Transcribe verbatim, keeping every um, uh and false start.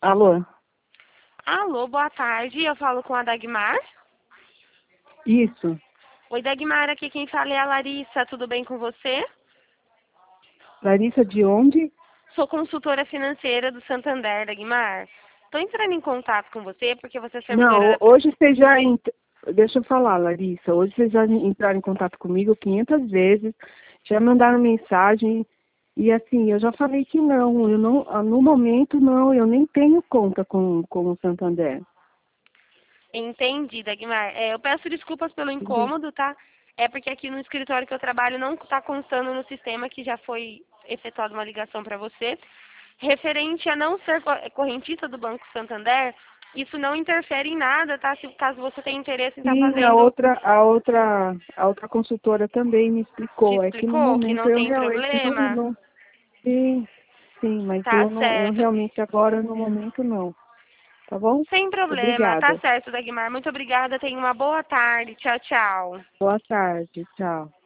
Alô? Alô, boa tarde. Eu falo com a Dagmar. Isso. Oi, Dagmar. Aqui quem fala é a Larissa. Tudo bem com você? Larissa de onde? Sou consultora financeira do Santander, Dagmar. Estou entrando em contato com você porque você é servidora Não, da... hoje você já... Ent... Deixa eu falar, Larissa. Hoje vocês já entraram em contato comigo quinhentas vezes, já mandaram mensagem e assim, eu já falei que não, eu não, no momento não, eu nem tenho conta com, com o Santander. Entendi, Dagmar. É, eu peço desculpas pelo Tudo bem? incômodo, tá? É porque aqui no escritório que eu trabalho não está constando no sistema que já foi efetuada uma ligação para você. Referente a não ser co- correntista do Banco Santander, isso não interfere em nada, tá? Se caso você tenha interesse em estar Sim, a fazendo, outra, a outra, a outra consultora também me te explicou. É que no explicou que momento não eu tem realmente não, problema, não sim, sim, mas tá eu não, eu certo. realmente agora no momento não. Tá bom? Sem problema, tá Obrigada. certo, Dagmar. Muito obrigada. Tenha uma boa tarde. Tchau, tchau. Boa tarde. Tchau.